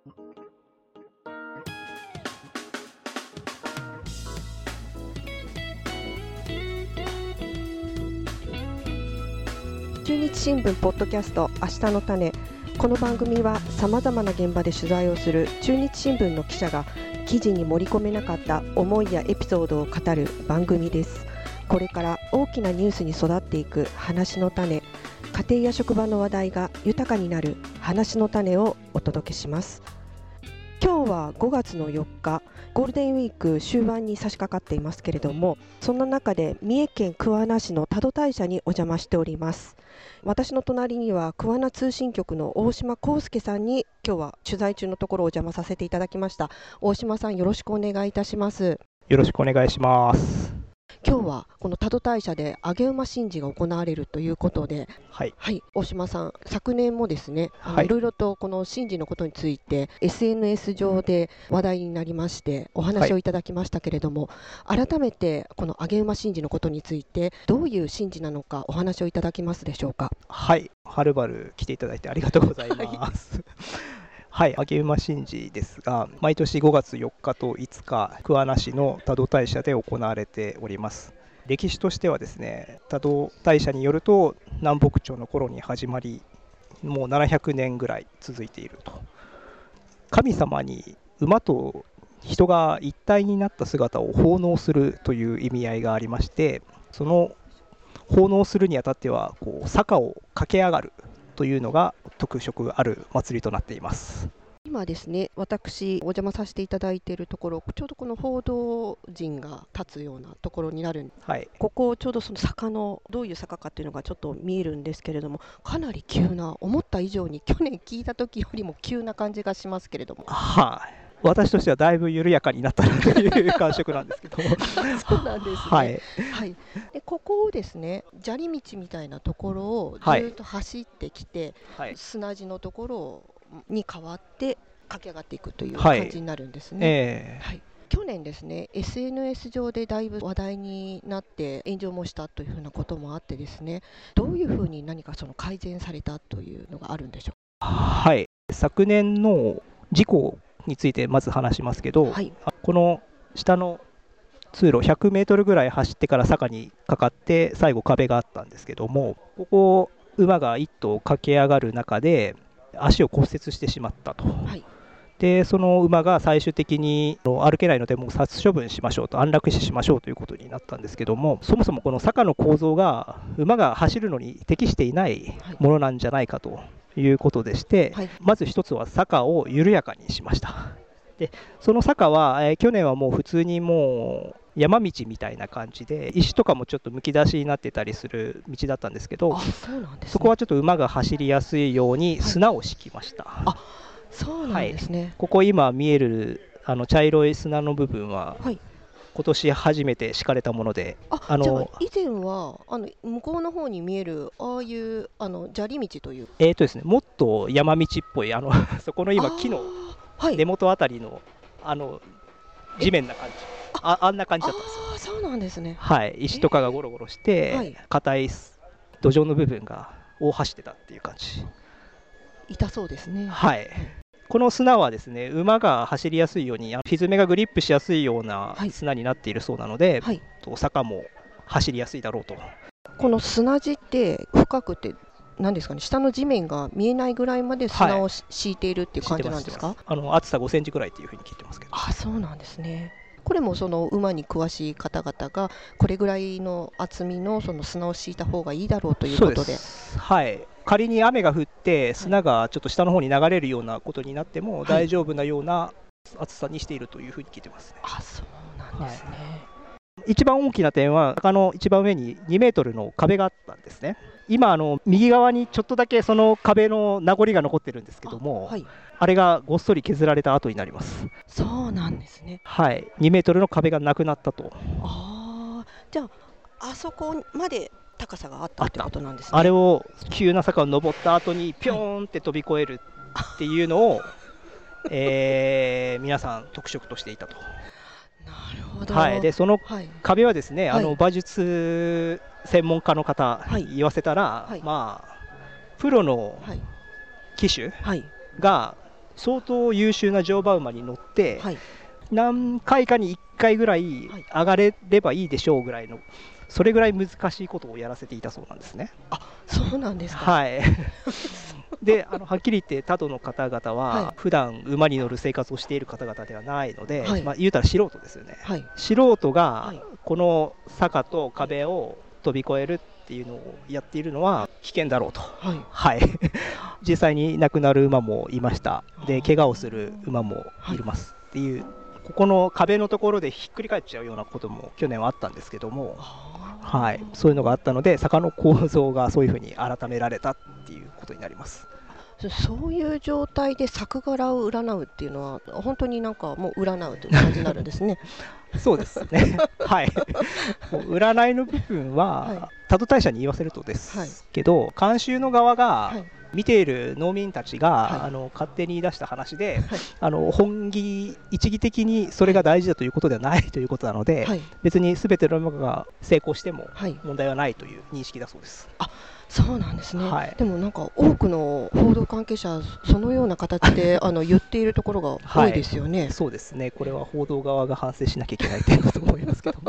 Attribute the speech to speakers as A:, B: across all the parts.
A: 中日新聞ポッドキャスト明日の種。この番組はさまざまな現場で取材をする中日新聞の記者が記事に盛り込めなかった思いやエピソードを語る番組です。これから大きなニュースに育っていく話の種、家庭や職場の話題が豊かになる話の種をお届けします。今日は5月の4日、ゴールデンウィーク終盤に差し掛かっていますけれども、そんな中で三重県桑名市の多度大社にお邪魔しております。私の隣には桑名通信局の大島康介さんに今日は取材中のところお邪魔させていただきました。大島さん、よろしくお願いいたします。
B: よろしくお願いします。
A: 今日はこの多度大社で上げ馬神事が行われるということで、
B: はい、
A: 大島さん、昨年もですね、いろいろとこの神事のことについて SNS 上で話題になりましてお話をいただきましたけれども、改めてこの上げ馬神事のことについてどういう神事なのかお話をいただけますでしょうか。
B: はい、はるばる来ていただいてありがとうございます。はい、上げ馬神事ですが、毎年5月4日と5日、桑名市の多度大社で行われております。歴史としてはですね、多度大社によると南北朝の頃に始まり、もう700年ぐらい続いていると。神様に馬と人が一体になった姿を奉納するという意味合いがありまして、その奉納するにあたっては坂を駆け上がるというのが特色ある祭りとなっています。
A: 今ですね、私お邪魔させていただいているところ、ちょうどこの報道陣が立つようなところになるんです、
B: はい、
A: ここちょうどその坂のどういう坂かっていうのがちょっと見えるんですけれども、かなり急な、思った以上に去年聞いた時よりも急な感じがしますけれども、
B: 私としてはだいぶ緩やかになったなという感触なんですけど
A: そうなんですね、
B: はい
A: はい、でここをですね、砂利道みたいなところをずっと走ってきて、はい、砂地のところに変わって駆け上がっていくという感じになるんですね。はい、去年ですね、SNS 上でだいぶ話題になって炎上もしたというふうなこともあってですね、どういうふうに何かその改善されたというのがあるんでしょうか。
B: はい、昨年の事故についてまず話しますけど、はい、この下の通路100メートルぐらい走ってから坂にかかって最後壁があったんですけども、ここ馬が1頭駆け上がる中で足を骨折してしまったと、はい、でその馬が最終的に歩けないのでもう殺処分しましょうと、安楽死しましょうということになったんですけども、そもそもこの坂の構造が馬が走るのに適していないものなんじゃないかということでして、はい、まず一つは坂を緩やかにしました。でその坂は、去年はもう普通にもう山道みたいな感じで石とかもちょっとむき出しになってたりする道だったんですけど、
A: そうなんですね、
B: そこはちょっと馬が走りやすいように砂を敷きました。
A: はい、そうなんですね、
B: はい、ここ今見える茶色い砂の部分は、はい、今年初めて敷かれたもので、
A: じゃあ以前は向こうの方に見えるああいう砂利道という
B: ですね、もっと山道っぽいそこの今木の根元あたりの地面な感じ、あんな感じだったんですよ。
A: そうなんですね、
B: はい、石とかがゴロゴロして硬い土壌の部分が大走ってたっていう感じ。
A: 痛そうですね。
B: はい、この砂はですね、馬が走りやすいようにひづめがグリップしやすいような砂になっているそうなので、はい、坂も走りやすいだろうと。
A: この砂地って深くて何ですかね、下の地面が見えないぐらいまで砂を敷いているっていう感じなんですか。
B: 厚さ5センチぐらいっていうふうに聞いてますけど。
A: そうなんですね。これもその馬に詳しい方々がこれぐらいの厚みのその砂を敷いた方がいいだろうということで、
B: はい、仮に雨が降って砂がちょっと下の方に流れるようなことになっても大丈夫なような厚さにしているというふうに聞いてますね。
A: そうなんですね。
B: はい、一番大きな点は坂の一番上に2メートルの壁があったんですね。今右側にちょっとだけその壁の名残が残ってるんですけども、はい、あれがごっそり削られた後になります。
A: そうなんですね。
B: はい、2メートルの壁がなくなったと。
A: じゃああそこまで高さがあったってことなんですね。
B: あれを急な坂を登った後にピョーンって飛び越えるっていうのを、皆さん特色としていたと。
A: なるほど。
B: はい、でその壁はですね、馬術専門家の方に言わせたら、まあプロの騎手が相当優秀な乗馬馬に乗って、何回かに1回ぐらい上がれればいいでしょうぐらいの、それぐらい難しいことをやらせていたそうなんですね。
A: あ、そうなんですか。
B: はいではっきり言って多度の方々は普段馬に乗る生活をしている方々ではないので、言うたら素人ですよね。素人がこの坂と壁を飛び越えるっていうのをやっているのは危険だろうと、実際に亡くなる馬もいました。で怪我をする馬もいますっていう、ここの壁のところでひっくり返っちゃうようなことも去年はあったんですけども、そういうのがあったので坂の構造がそういうふうに改められたっていうことになります。
A: そういう状態で作柄を占うっていうのは本当になんかもう占うという感じになるんですね。
B: そうですね占いの部分は多度大社に言わせるとですけど、監修の側が見ている農民たちが勝手に言い出した話で、本義一義的にそれが大事だということではないということなので、別に全ての馬が成功しても問題はないという認識だそうです。
A: そうなんですね。でもなんか多くの報道関係者そのような形で言っているところが多いですよね。
B: そうですね。これは報道側が反省しなきゃいけない点だと思いますけども。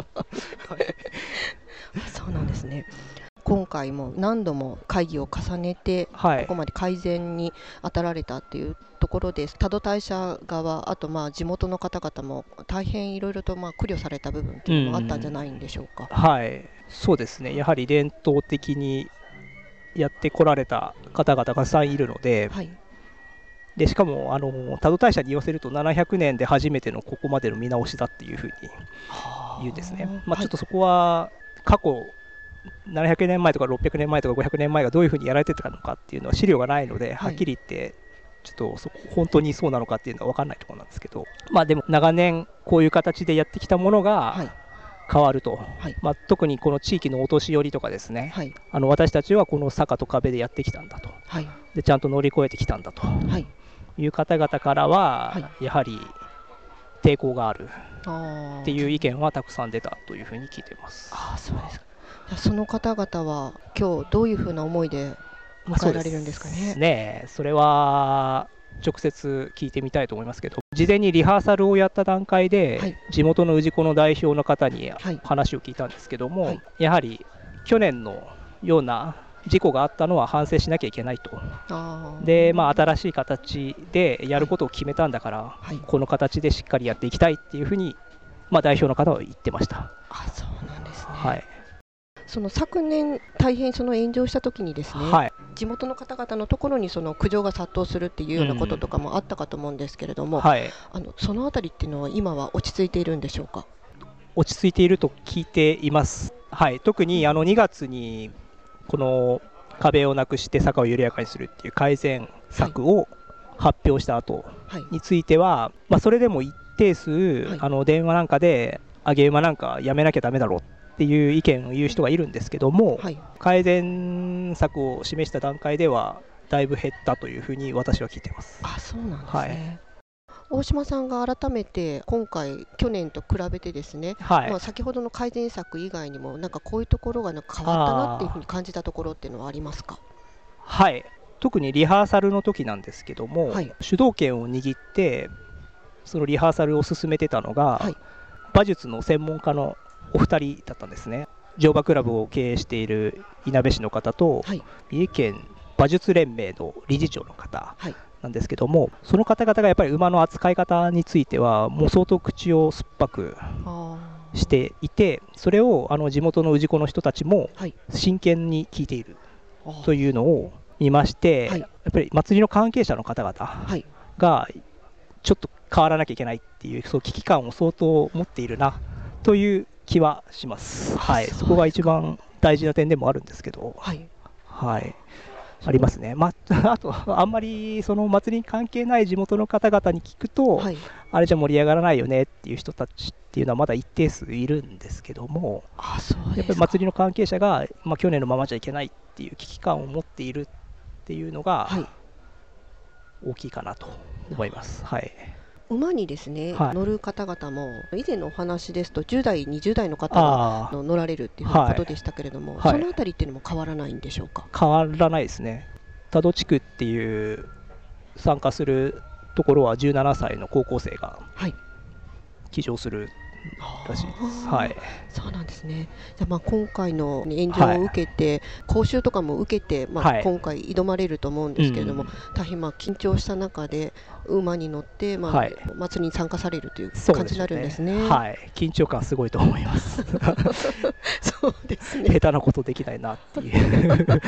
A: そうなんですね。今回も何度も会議を重ねて、ここまで改善に当たられたっていうところです。多度大社側、あと地元の方々も大変いろいろと苦慮された部分っていうのもあったんじゃないんでしょうか。
B: そうですね。やはり伝統的にやってこられた方々がたくさんいるので、でしかも多度大社に言わせると700年で初めてのここまでの見直しだっていうふうに言うんですね。ちょっとそこは過去700年前とか600年前とか500年前がどういうふうにやられてたのかっていうのは資料がないので、はっきり言ってちょっと本当にそうなのかっていうのは分かんないところなんですけど、でも長年こういう形でやってきたものが変わると、特にこの地域のお年寄りとかですね、私たちはこの坂と壁でやってきたんだと、でちゃんと乗り越えてきたんだという方々からは、やはり抵抗があるっていう意見はたくさん出たというふうに聞いています。
A: そうですか。その方々は今日どういうふうな思いで迎えられるんですかね。
B: それは直接聞いてみたいと思いますけど、事前にリハーサルをやった段階で、地元の氏子の代表の方に話を聞いたんですけども、やはり去年のような事故があったのは反省しなきゃいけないと。で、新しい形でやることを決めたんだから、この形でしっかりやっていきたいっていうふうに、代表の方は言ってました。
A: そうなんですね。その昨年大変その炎上した時にですね、地元の方々のところにその苦情が殺到するっていうようなこととかもあったかと思うんですけれども、そのあたりっていうのは今は落ち着いているんでしょうか。
B: 落ち着いていると聞いています。特に2月にこの壁をなくして坂を緩やかにするっていう改善策を発表した後については、それでも一定数電話なんかで上げ馬なんかやめなきゃダメだろうっていう意見を言う人がいるんですけども、改善策を示した段階ではだいぶ減ったというふうに私は聞いています。
A: そうなんですね。大島さんが改めて今回去年と比べてですね、先ほどの改善策以外にもなんかこういうところが変わったなっていうふうに感じたところっていうのはありますか。
B: 特にリハーサルの時なんですけども、主導権を握ってそのリハーサルを進めてたのが、馬術の専門家のお二人だったんですね。乗馬クラブを経営しているいなべ市の方と、三重県馬術連盟の理事長の方なんですけども、その方々がやっぱり馬の扱い方についてはもう相当口を酸っぱくしていて、それを地元の氏子の人たちも真剣に聞いているというのを見まして、やっぱり祭りの関係者の方々がちょっと変わらなきゃいけないっていう、そう危機感を相当持っているなという気はします。そこが一番大事な点でもあるんですけど、ありますね。あとあんまりその祭りに関係ない地元の方々に聞くと、あれじゃ盛り上がらないよねっていう人たちっていうのはまだ一定数いるんですけども、やっぱり祭りの関係者が、去年のままじゃいけないっていう危機感を持っているっていうのが大きいかなと思います。
A: 馬にですね、乗る方々も以前のお話ですと10代20代の方が乗られるっていうことでしたけれども、そのあたりっていうのも変わらないんでしょうか。
B: 変わらないですね。多度地区っていう参加するところは17歳の高校生が騎乗するらしいです。はい、
A: そうなんですね。じゃあ今回の炎上を受けて、講習とかも受けて、今回挑まれると思うんですけれども、大変緊張した中で馬に乗って、祭りに参加されるという感じになるんですね。
B: はい、緊張感すごいと思います。
A: そうですね。
B: 下手なことできないなっていう。なるほど。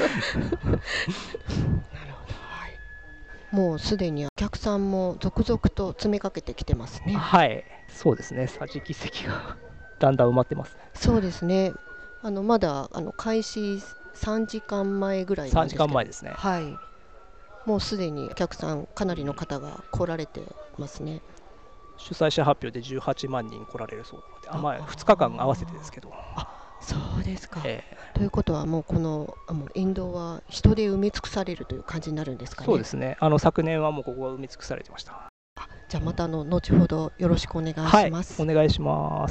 A: もうすでにお客さんも続々と詰めかけてきてますね。
B: はい、そうですね。桟敷席がだんだん埋まってます。
A: そうですね。まだ開始3時間前ぐらいなんですけど。
B: 3時間前ですね。
A: はい。もうすでにお客さんかなりの方が来られてますね。
B: 主催者発表で18万人来られるそうなので、2日間合わせてですけど。
A: そうですか。ということはもうこの沿道は人で埋め尽くされるという感じになるんですかね。
B: そうですね。昨年はもうここは埋め尽くされてました。
A: じゃあまた後ほどよろしくお願いします。
B: はい、お願いします。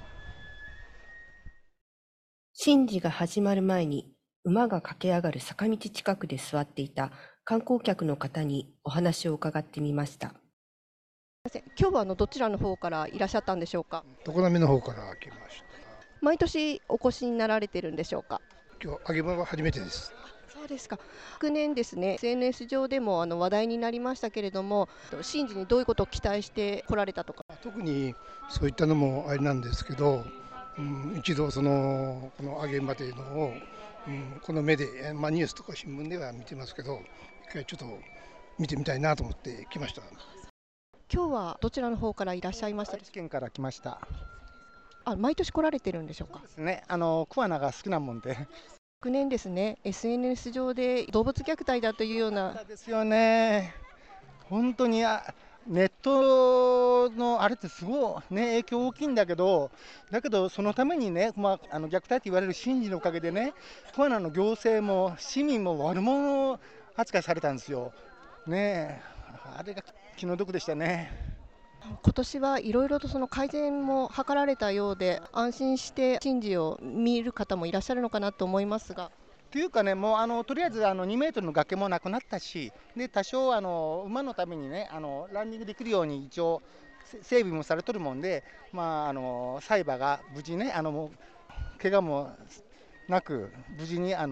A: 神事が始まる前に馬が駆け上がる坂道近くで座っていた観光客の方にお話を伺ってみました。今日はどちらの方からいらっしゃったんでしょうか。
C: 常滑の方から来ました。
A: 毎年お越しになられてるんでしょうか。
C: 今日揚げ物は初めてです。
A: そうですか。昨年ですね、SNS 上でも話題になりましたけれども、神事にどういうことを期待して来られたとか。
C: 特にそういったのもあれなんですけど、一度この揚げ馬というのを、この目で、ニュースとか新聞では見てますけど、一回ちょっと見てみたいなと思って来ました。
A: 今日はどちらの方からいらっしゃいました。
D: 愛知県から来ました。
A: 毎年来られてるんでしょうか。
D: そうですね。桑名が好きなもんで。
A: 昨年ですね、SNS 上で動物虐待だというような。
D: ですよね。本当にネットのあれってすごい、影響大きいんだけど、そのためにね、虐待と言われる神事のおかげでね、桑名の行政も市民も悪者扱いされたんですよ。あれが気の毒でしたね。
A: 今年はいろいろと改善も図られたようで、安心して神事を見る方もいらっしゃるのかなと思いますが。
D: というかね、もうとりあえず2メートルの崖もなくなったし、で多少馬のためにねランニングできるように一応整備もされとるもんで、サイバが無事ね怪我もなく無事に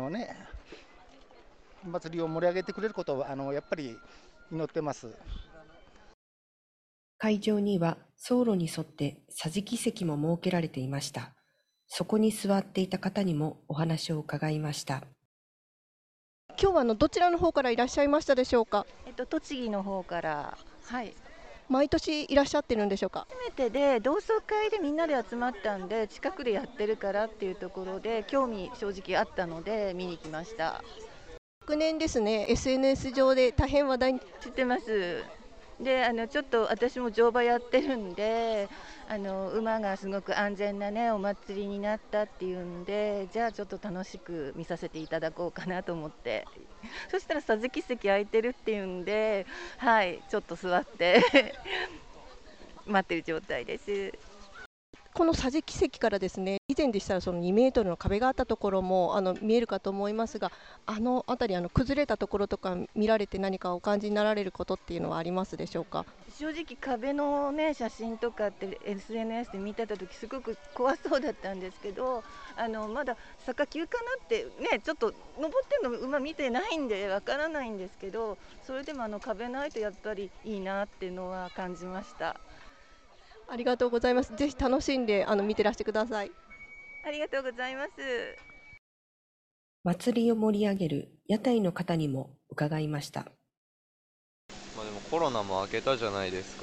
D: 祭りを盛り上げてくれることをやっぱり祈ってます。
A: 会場には走路に沿って桟敷席も設けられていました。そこに座っていた方にもお話を伺いました。今日はどちらの方からいらっしゃいましたでしょうか。
E: 栃木の方から、はい。
A: 毎年いらっしゃってるんでしょうか。
E: 初めてで同窓会でみんなで集まったんで、近くでやってるからっていうところで興味正直あったので見に来ました。
A: 昨年ですね、SNS 上で大変話題に。
E: 知ってます。でちょっと私も乗馬やってるんで、馬がすごく安全なねお祭りになったっていうんで、じゃあちょっと楽しく見させていただこうかなと思って、そしたら桟敷席空いてるっていうんで、はい、ちょっと座って待ってる状態です。
A: この桟敷席からですね、以前でしたら2メートルの壁があったところも見えるかと思いますが、辺り崩れたところとか見られて何かお感じになられることっていうのはありますでしょうか。
E: 正直壁のね写真とかって SNS で見てた時すごく怖そうだったんですけど、まだ坂急かなってね、ちょっと登ってるの馬見てないんでわからないんですけど、それでも壁ないとやっぱりいいなっていうのは感じました。
A: ありがとうございます。ぜひ楽しんで見てらしてください。
E: ありがとうございます。
A: 祭りを盛り上げる屋台の方にも伺いました。
F: でもコロナも明けたじゃないですか。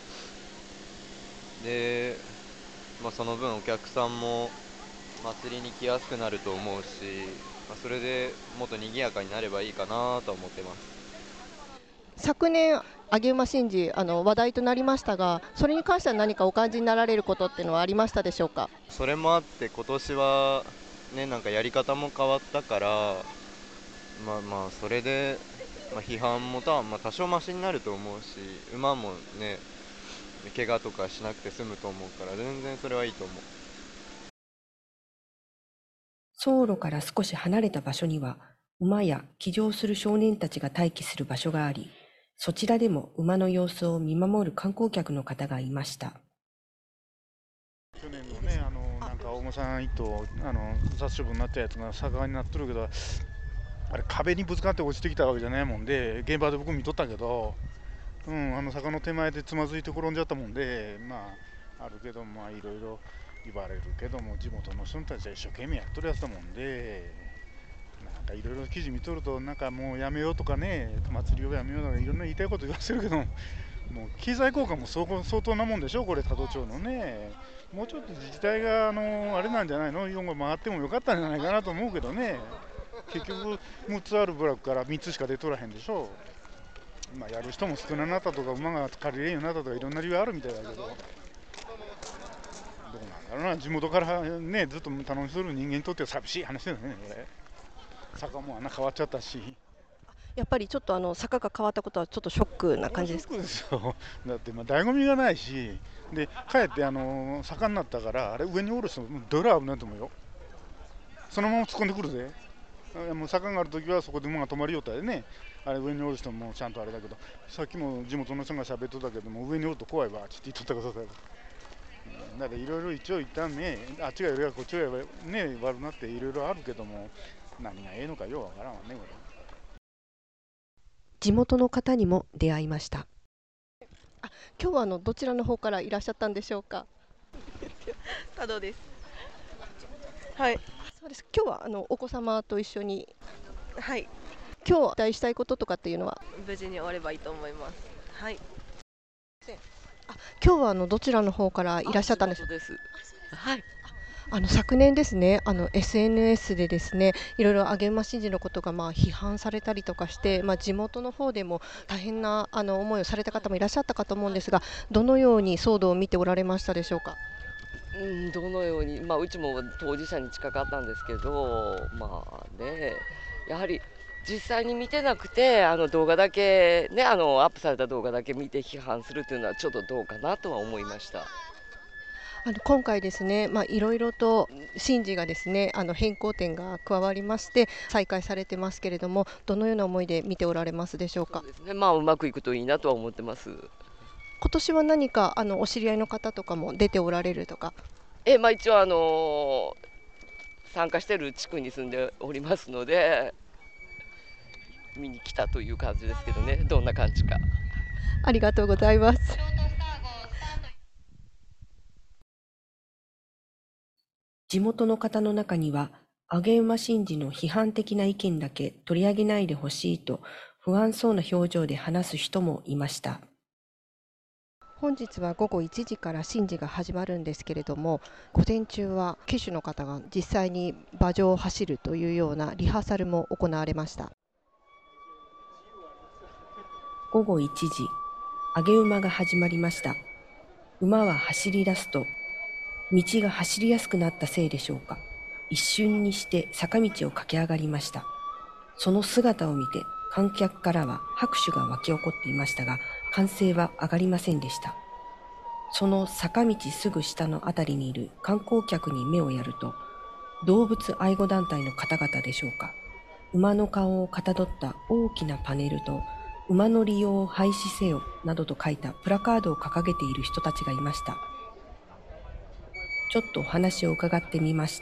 F: で、その分お客さんも祭りに来やすくなると思うし、それでもっと賑やかになればいいかなと思ってます。
A: 昨年揚げ馬神事話題となりましたが、それに関しては何かお感じになられることっていうのはありましたでしょうか。
F: それもあって今年はね、なんかやり方も変わったから、それで、批判も多少マシになると思うし、馬もね怪我とかしなくて済むと思うから、全然それはいいと思う。
A: 走路から少し離れた場所には馬や騎乗する少年たちが待機する場所があり、 そちらでも馬の様子を見守る観光客の方がいました。
G: 去年のね、なんか重さ1頭殺処分になったやつが盛んになってるけど、あれ壁にぶつかって落ちてきたわけじゃないもんで、現場で僕見とったけど、坂の手前でつまずいて転んじゃったもんで、あるけど、いろいろ言われるけども、地元の人たちは一生懸命やっとるやつだもんで、なんかいろいろ記事見とると、なんかもうやめようとかね、祭りをやめようとか、いろんな言いたいこと言わせるけども、もう経済効果も相当なもんでしょ、これ、多度町のね。もうちょっと自治体があれなんじゃないの、4号回ってもよかったんじゃないかなと思うけどね、結局、6つある部落から3つしか出とらへんでしょ。やる人も少なくなったとか、馬が借りれんようになったとか、いろんな理由あるみたいだけど、どうなんだろうな、地元からね、ずっと頼みする人間にとっては寂しい話だよね、これ。坂もあんな変わっちゃったし。
A: やっぱりちょっと坂が変わったことはちょっとショックな感じですか？
G: ショックですよ。だって醍醐味がないし、でかえって坂になったから、あれ上におる人もどれ危ないと思うよ。そのまま突っ込んでくるぜ。もう坂があるときはそこで馬が止まりよったでね、あれ上におる人もちゃんとあれだけど、さっきも地元の人が喋っとったけども、上におると怖いわって言っとったことだから。だからいろいろ一応一旦ね、あっちがよりはこっちがね悪なっていろいろあるけども、何がええのかようわからんわね、これ。
A: 地元の方にも出会いました。今日はどちらの方からいらっしゃったんでしょうか？
H: 多度です。
A: はい。そうです。今日はお子様と一緒に。
H: はい。
A: 今日期待したいこととかっていうのは？
H: 無事に終わればいいと思います。はい。
A: 今日はどちらの方からいらっしゃったんですか？
H: です。はい。
A: 昨年ですね、SNS でですね、いろいろ上馬神事のことが批判されたりとかして、地元の方でも大変な思いをされた方もいらっしゃったかと思うんですが、どのように騒動を見ておられましたでしょうか？
I: どのように、うちも当事者に近かったんですけど、やはり実際に見てなくて、動画だけ、アップされた動画だけ見て批判するというのはちょっとどうかなとは思いました。
A: 今回ですね、いろいろと神事がですね、変更点が加わりまして再開されてますけれども、どのような思いで見ておられますでしょうか？
I: そうですね、うまくいくといいなとは思ってます。
A: 今年は何かお知り合いの方とかも出ておられるとか？
I: 一応参加している地区に住んでおりますので、見に来たという感じですけどね、どんな感じか。
A: ありがとうございます。地元の方の中には、上馬神事の批判的な意見だけ取り上げないでほしいと不安そうな表情で話す人もいました。本日は午後1時から神事が始まるんですけれども、午前中は騎手の方が実際に馬上を走るというようなリハーサルも行われました。午後1時、上馬が始まりました。馬は走り出すと、道が走りやすくなったせいでしょうか、一瞬にして坂道を駆け上がりました。その姿を見て観客からは拍手が沸き起こっていましたが、歓声は上がりませんでした。その坂道すぐ下のあたりにいる観光客に目をやると、動物愛護団体の方々でしょうか、馬の顔をかたどった大きなパネルと、馬の利用を廃止せよなどと書いたプラカードを掲げている人たちがいました。ちょっとお話を伺ってみました。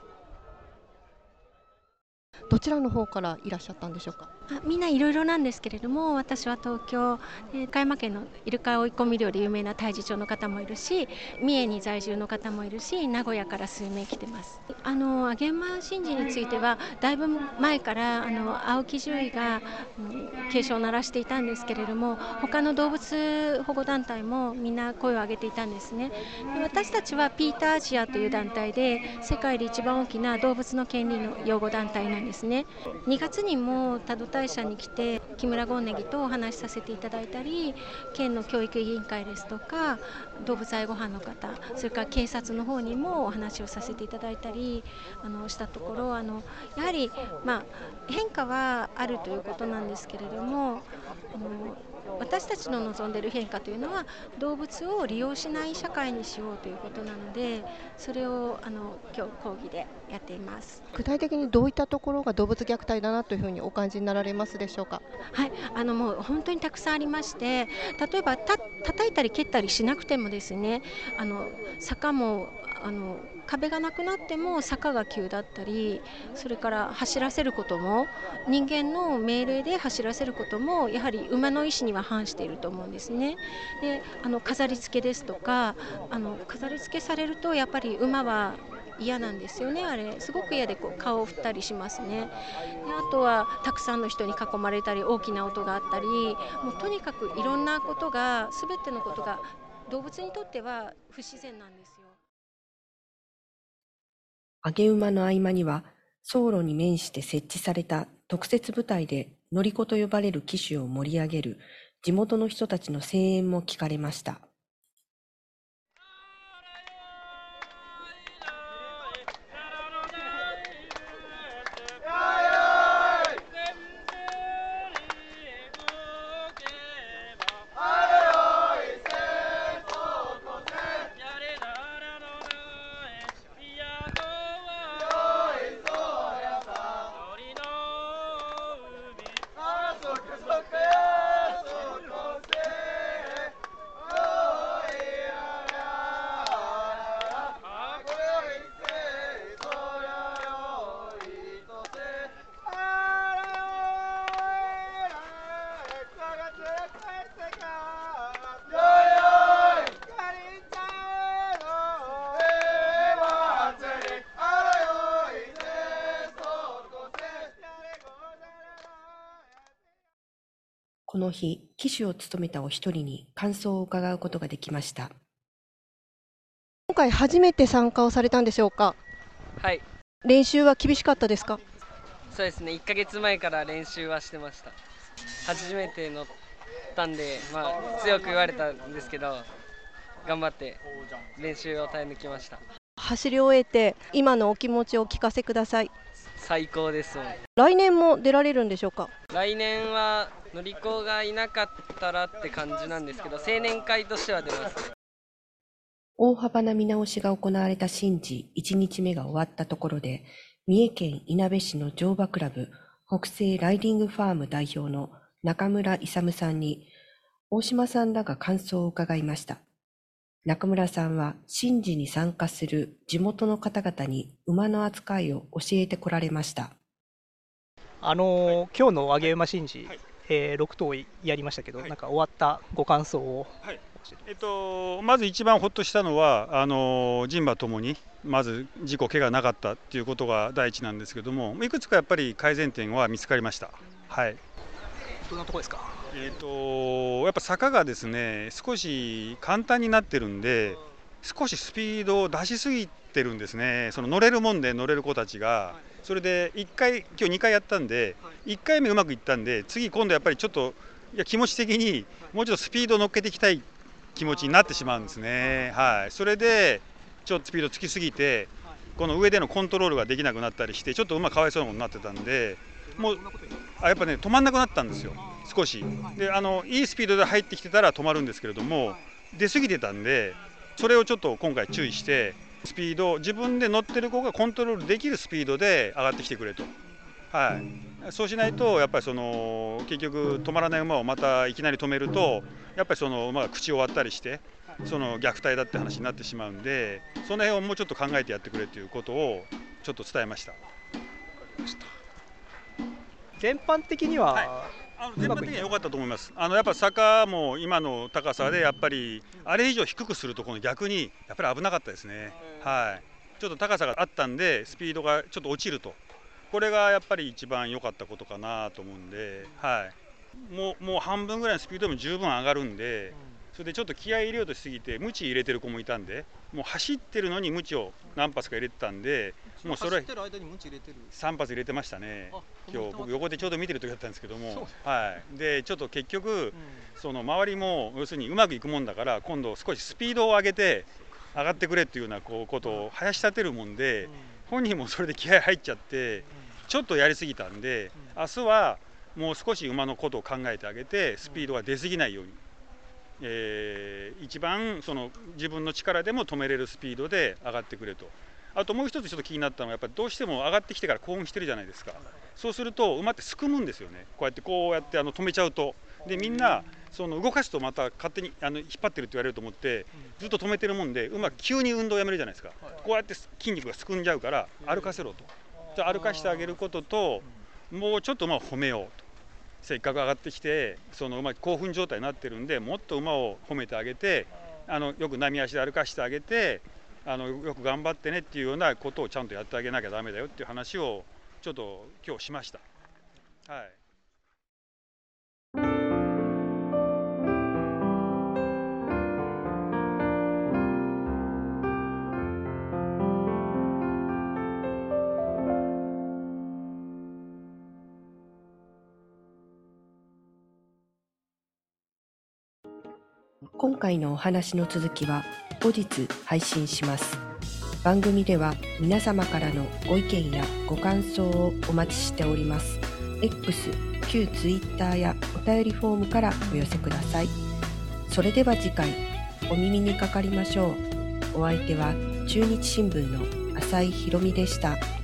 A: どちらの方からいらっしゃったんでしょうか？
J: みんないろいろなんですけれども、私は東京、岡山県のイルカ追い込み漁で有名な太地町の方もいるし、三重に在住の方もいるし、名古屋から数名来てます。上馬神事についてはだいぶ前から青木獣医が警鐘を鳴らしていたんですけれども、他の動物保護団体もみんな声を上げていたんですね。で、私たちはピーターアジアという団体で、世界で一番大きな動物の権利の擁護団体なんですね。2月にも多度大社に来て木村権ネギとお話しさせていただいたり、県の教育委員会ですとか動物愛護班の方、それから警察の方にもお話をさせていただいたりしたところ、やはり変化はあるということなんですけれども、 私たちの望んでいる変化というのは動物を利用しない社会にしようということなので、それを今日講義でやっています。
A: 具体的にどういったところが動物虐待だなというふうにお感じになられますでしょうか。
J: はい、もう本当にたくさんありまして、例えば叩いたり蹴ったりしなくてもですね、坂も壁がなくなっても坂が急だったり、それから走らせることも人間の命令で走らせることもやはり馬の意思には反していると思うんですね。で飾り付けですとか飾り付けされるとやっぱり馬は嫌なんですよね。あれすごく嫌で顔を振ったりしますね。であとはたくさんの人に囲まれたり大きな音があったり、もうとにかくいろんなことが全てのことが動物にとっては不自然なんですよ。
A: 上げ馬の合間には走路に面して設置された特設舞台で乗り子と呼ばれる騎手を盛り上げる地元の人たちの声援も聞かれました。この日、騎手を務めたお一人に感想を伺うことができました。今回初めて参加をされたんでしょうか。
K: はい。
A: 練習は厳しかったですか。
K: そうですね、1ヶ月前から練習はしてました。初めて乗ったんで、強く言われたんですけど、頑張って練習を耐え抜きました。
A: 走り終えて今のお気持ちをお聞かせください。
K: 最高ですもん。
A: 来年も出られるんでしょうか。
K: 来年は乗り子がいなかったらって感じなんですけど、青年会としては出ます。
A: 大幅な見直しが行われた神事1日目が終わったところで、三重県いなべ市の乗馬クラブ北西ライディングファーム代表の中村勇さんに大島さんらが感想を伺いました。中村さんは神事に参加する地元の方々に馬の扱いを教えてこられました。
B: 今日の上げ馬神事、6頭やりましたけど、なんか終わったご感想を。
L: まず一番ほっとしたのは人馬ともにまず事故怪我なかったっていうことが第一なんですけども、いくつかやっぱり改善点は見つかりました。はい。
B: どんなところですか。
L: やっぱ坂がですね少し簡単になってるんで、少しスピードを出しすぎてるんですね。その乗れるもんで乗れる子たちが、それで今日2回やったんで、1回目うまくいったんで、次今度やっぱりちょっと気持ち的にもうちょっとスピードを乗っけていきたい気持ちになってしまうんですね。はい。それでちょっとスピードつきすぎて、この上でのコントロールができなくなったりして、ちょっと馬かわいそうなことになってたんで、もうやっぱね止まんなくなったんですよ。少しでいいスピードで入ってきてたら止まるんですけれども、出過ぎてたんで、それをちょっと今回注意して、スピード自分で乗ってる子がコントロールできるスピードで上がってきてくれと。はい。そうしないとやっぱり結局止まらない馬をまたいきなり止めると、やっぱり馬が口を割ったりして虐待だって話になってしまうんで、その辺をもうちょっと考えてやってくれということをちょっと伝えました。
B: 全般的には、
L: 全般的には良かったと思います。やっぱ坂も今の高さでやっぱりあれ以上低くすると逆にやっぱり危なかったですね。はい。ちょっと高さがあったんでスピードがちょっと落ちると、これがやっぱり一番良かったことかなと思うんで、はい。もう半分ぐらいのスピードでも十分上がるんで、それでちょっと気合い入れようとしすぎてムチ入れてる子もいたんで、もう走ってるのにムチを何発か入れてたんで、もうそれ
B: 走ってる間にムチ入れてる。
L: 3発入れてましたね。今日僕横でちょうど見てる時だったんですけども、はい。でちょっと結局周りも要するにうまくいくもんだから、今度少しスピードを上げて上がってくれっていうようなことをはやし立てるもんで、本人もそれで気合い入っちゃってちょっとやりすぎたんで、明日はもう少し馬のことを考えてあげてスピードが出過ぎないように、一番その自分の力でも止めれるスピードで上がってくれと。あともう一つちょっと気になったのはやっぱりどうしても上がってきてから興奮してるじゃないですか。そうすると馬ってすくむんですよね。こうやって止めちゃうと。でみんなその動かすとまた勝手に引っ張ってるって言われると思ってずっと止めてるもんで馬急に運動をやめるじゃないですか。こうやって筋肉がすくんじゃうから歩かせろと。じゃあ歩かしてあげることともうちょっと馬を褒めようと。せっかく上がってきてその馬興奮状態になってるんでもっと馬を褒めてあげてよく波足で歩かしてあげてよく頑張ってねっていうようなことをちゃんとやってあげなきゃダメだよっていう話をちょっと今日しました。はい。
A: 今回のお話の続きは後日配信します。番組では皆様からのご意見やご感想をお待ちしております。X、旧 Twitter やお便りフォームからお寄せください。それでは次回お耳にかかりましょう。お相手は中日新聞の浅井ひろみでした。